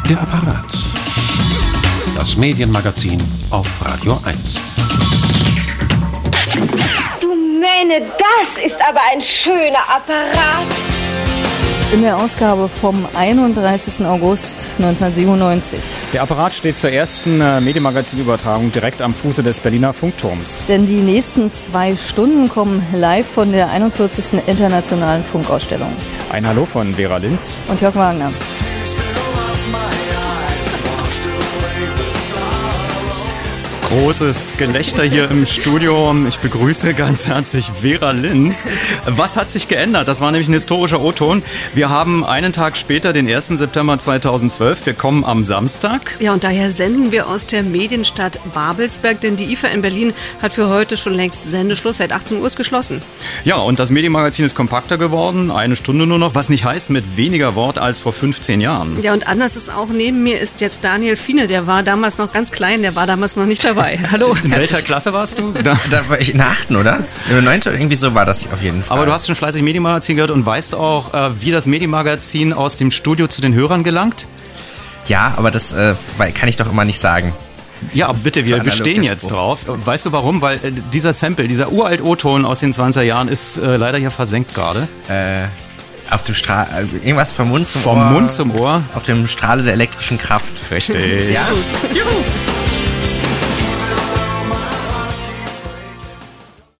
Der Apparat. Das Medienmagazin auf Radio 1. Du Mähne, das ist aber ein schöner Apparat. In der Ausgabe vom 31. August 1997. Der Apparat steht zur ersten Medienmagazin-Übertragung direkt am Fuße des Berliner Funkturms. Denn die nächsten 2 Stunden kommen live von der 41. Internationalen Funkausstellung. Ein Hallo von Vera Linz und Jörg Wagner. Großes Gelächter hier im Studio. Ich begrüße ganz herzlich Vera Linz. Was hat sich geändert? Das war nämlich ein historischer O-Ton. Wir haben einen Tag später, den 1. September 2012. Wir kommen am Samstag. Ja, und daher senden wir aus der Medienstadt Babelsberg, denn die IFA in Berlin hat für heute schon längst Sendeschluss. Seit 18 Uhr ist geschlossen. Ja, und das Medienmagazin ist kompakter geworden. 1 Stunde nur noch, was nicht heißt, mit weniger Wort als vor 15 Jahren. Ja, und anders ist auch, neben mir ist jetzt Daniel Fiene. Der war damals noch ganz klein, der war damals noch nicht dabei. Hallo. In welcher Klasse warst du? Da war ich in der 8. oder? In der 9. Irgendwie so war das auf jeden Fall. Aber du hast schon fleißig Medienmagazin gehört und weißt auch, wie das Medienmagazin aus dem Studio zu den Hörern gelangt? Ja, aber das kann ich doch immer nicht sagen. Ja, aber bitte, wir bestehen jetzt drauf. Weißt du warum? Weil dieser Sample, dieser uralt O-Ton aus den 20er Jahren ist leider hier versenkt gerade. Auf dem also irgendwas vom Mund zum Ohr. Vom Mund zum Ohr. Auf dem Strahle der elektrischen Kraft. Richtig. Sehr gut. Juhu.